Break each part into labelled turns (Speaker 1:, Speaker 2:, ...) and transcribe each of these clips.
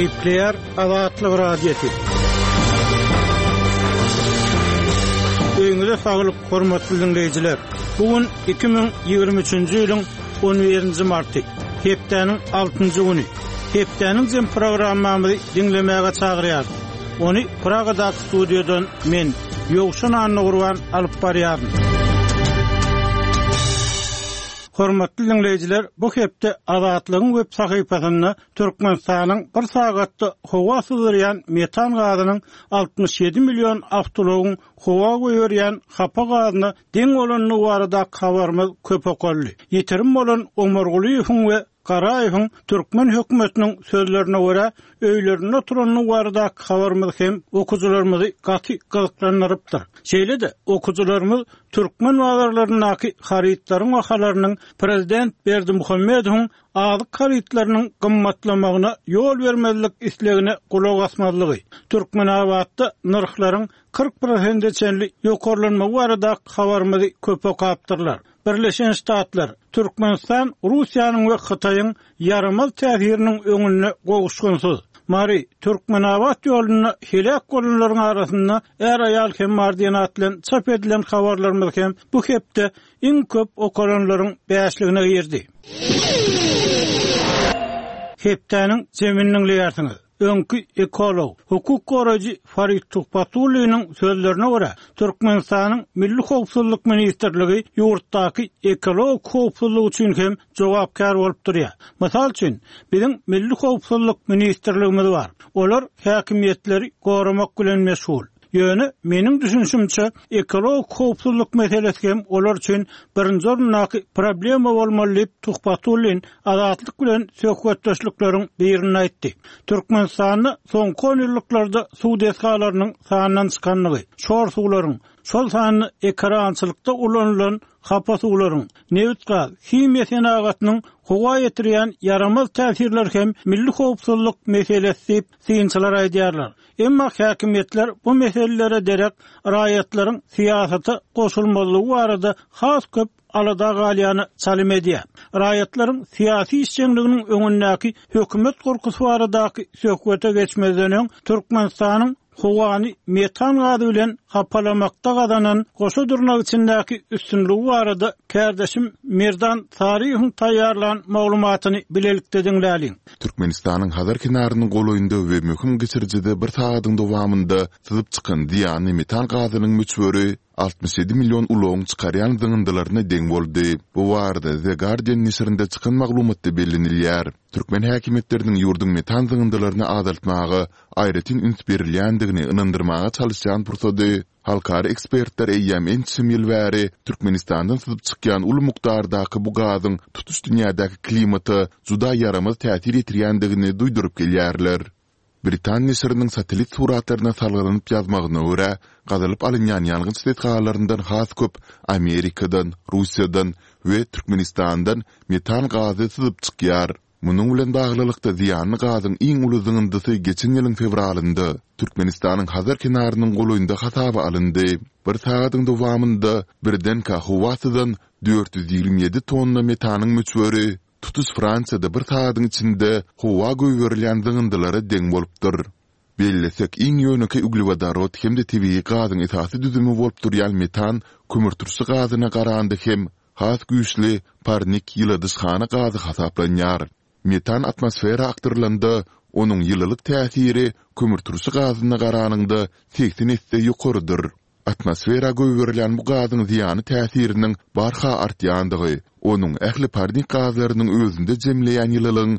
Speaker 1: Gepleyer Azatlyk Radiosu. Öňüňizde saglyk, hormatly dinleyijiler. Bugün 2023-nji ýylyň 11-nji marty. Hepdeniň 6-njy güni. Hepdeniň jem programmamyzy dinlemäge çagyrýar. Onu Pragada studiodan men Ýogşan Annurwan alyp barýarym. Hormatly dinleyijiler, bu hepde Azatlygyň web sahypasyna Türkmenistanyň bir sagatda howa syzyrýan metan gazynyň 67 milyon awtologyň howa goýurýan hapa gazyny deň bolanyny barada habarymyz köp okally. Ýetirim bolan Ömerguliýewiň we Garaýewiň Türkmen hökümetiniň sözlerine görä öýlerinde oturanyň barada habarymyz hem okuwçylarymyzy gaty gyzyklandyrypdyr. Şeýle-de okuwçylarymyz Türkmen wagtlarynyň haritlaryň wahalarynyň prezident Berdimuhammedowyň azyk haritlarynyň gymmatlamagyna ýol bermezlik islegine kulak asmazlygy, Türkmen awatda narhlaryň 40% çenli ýokarlanma barada habarymyzy köp okapdyrlar. Birleşen Ştatlar, Türkmenistan, Russiýanyň we Hytaýyň yaramaz täsiriniň öňüne gowuşgansyz. Mari Türkmen awat ýoluny helak bolanlaryň arasynda er aýal hem mardiýan atlan çap edilen habarlarymyz hem bu hepde iň köp okaranlaryň bäşligine girdi. Hepdeniň zemininiň liýarsyňyz. Öňkü ekolog, hukuk goraýjy Farid Tuhpatulynyň sözlerine görä, Türkmenistanyň Milli Howpsuzlyk Ministrligi ýurtdaky ekolog howpsuzlyk üçin hem jogapkar bolup durýar. Mysal üçin, biziň Milli Howpsuzlyk Ministrligimiz bar. Olar häkimiýetleri goramak bilen meşgul. Ýöne meniň düşünşimçe ekolog howpsuzlyk meselesi hem olar üçin birinji orundaky problema bolmaly diýip Tuhpatulyn Azatlyk bilen söhbetdeşliklaryň birini aýtdy. Türkmenistanyň soňky ýyllarda suw deskalarynyň sanynyň çykanlygy, şor suwlaryň şol sanyny ekrançylykda ulanylan hapa suwlaryň, newit gaz, himiýa senagatynyň howa ýetirýän yaramaz täsirler hem milli howpsuzlyk meselesi diýip synçylar aýdýarlar. Emma häkimiýetler bu meselelere derek raýatlaryň siýasaty goşulmalygy barada has köp alada galýany çalym edýär. Raýatlaryň siýasy işçiliginiň öňündäki hökümet gorkusy baradaky söhbete geçmezden öň Türkmenistanyň howany metan gazy bilen hapalamakda gazanan goşa durnak içindäki üstünligi barada kardeşim Merdan Tariýewiň taýýarlan maglumatyny bilelikde dinläliň.
Speaker 2: Türkmenistanyň Hazar kenarynyň goloýunda we möhüm geçirjide bir sagatyň dowamında syzyp çykan diýany metan gazynyň müçböri 67 milyon uloň çykarýan dyndylaryna deň boldy. Bu barada The Guardian nesirinde çykan maglumatda bellenilýär. Türkmen häkimetleriniň ýurdun metan dyndylaryny azaltmagy aýratyn üns berilýändigini ynandyrmaga çalışýan pursady. Halkary ekspertler eýýäm ençim ýyl bäri Türkmenistandan syzyp çykýan uly mukdardaky bu gazyň tutuş dünýädäki klimaty juda yaramaz täsir etirýändigini duýdurup gelýärler. Britaniýa nesiriniň satelit suratlaryna salgynyp ýazmagyna görä, gazalyp alynýan ýalgyç detgalaryndan has köp Amerikadan, Russiýadan we Türkmenistandan metan gazy syzyp çykýar. Munyň bilen baglylykda ziýanly gazyň iň uly zyňyndysy geçen ýylyň fevralynda Türkmenistanyň Hazar kenarynyň goloýunda hasaba alyndy. Bir sagatyň dowamında birden howasydan 427 tonna metanyň müçböri tutuş Fransiýada bir sagatyň içinde howa goýberilýän zyňdylary deň bolupdyr. Bellesek iň ýöneki uglevodorod hemde tabii gazyň esasy düzümi bolup durýan metan kömürturşy gazyna garanda hem has güýçli parnik ýyldysxana gazy hasaplanýar. Metan atmosfera aktyrlanda onuň ýyllyk täsiri kömürturşy gazyna garanynda 80 ýokarydyr. Atmosfera goýberilýän bu gazyň ziýany täsiriniň barha artýandygy, onuň ähli parnik gazlarynyň özünde jemleýän ýyllygyň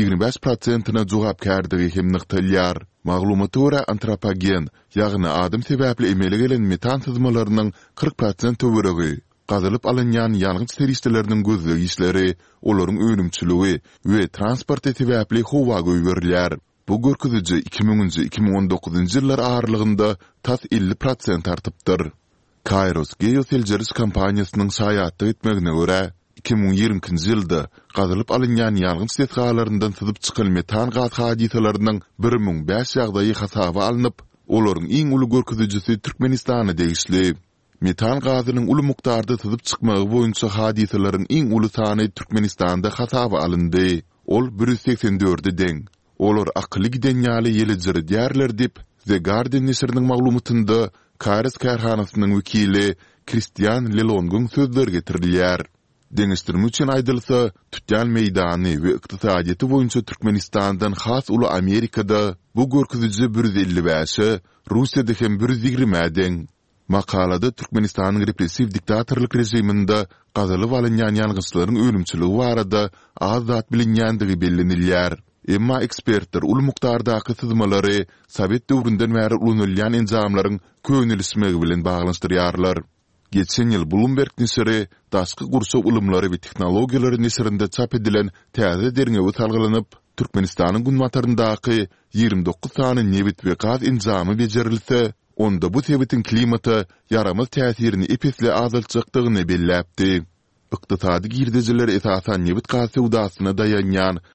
Speaker 2: 25%-na jogapkardygy hem nykdalýar. Maglumata görä antropogen, ýagny adam sebäpli emele gelen metan syzmalarynyň 40% töweregi, gazalyp alynýan ýalgyç teristleriniň gözlegi işleri, olaryň önümçüligi we transport sebäpli howa goýberilýär. Bu görkeziji 2000-2019 ýyllar aralygynda tas 50% artypdyr. Kairos Geoteljeris kompaniýasynyň saýatda etmegine görä, 2020 ýylda gazalyp alynýan ýalgyç detgalaryndan syzyp çykan metan gaz hadisalarynyň 1005 ýagdaýy hasaba alınıp, olaryň iň uly görkezijisi Türkmenistana degişli. Metan gazynyň uly mukdarda syzyp çykmagy boýunça hadisalaryň iň uly sany Türkmenistanda hasaba alyndy. Ol 184 deň. Olar akly giden ýaly ýelejir diýerler dip The Guardian nesiriniň maglumatynda Karis kärhanasynyň wekili Christian Lelongun sözler getirilýär. Deňişdirme üçin aýdylsa, tutýan meýdany we ykdysadyety boýunça Türkmenistandan has uly Amerikada bu görkeziji 155, Russiýada hem 120 Makalada Türkmenistanyň repressiw diktatorlyk rejiminde gazalyp alynýan ýalgyçlaryň ölümçiligi barada az zat bilinýändigi bellenilýär. Emma ekspertler ul mukdardaky syzmalary Sowet döwründen bäri ulanylýan enzamlaryň köňülismegi bilen baglanşdyrýarlar. Geçen ýyl Bloomberg nesiri daşky gursu ulumlary we tehnologiýalary nesirinde çap edilen täze derňewi talgylanyp, Türkmenistanyň günmataryndaky 29 sany newit we gaz enzamy bejerilse, onda bu tebitin klimaty yaramaz täsirini epesle azaltjakdygyny belläpdi. Ykdysady girdijiler esasan newit gaz sewdasyna dayanýan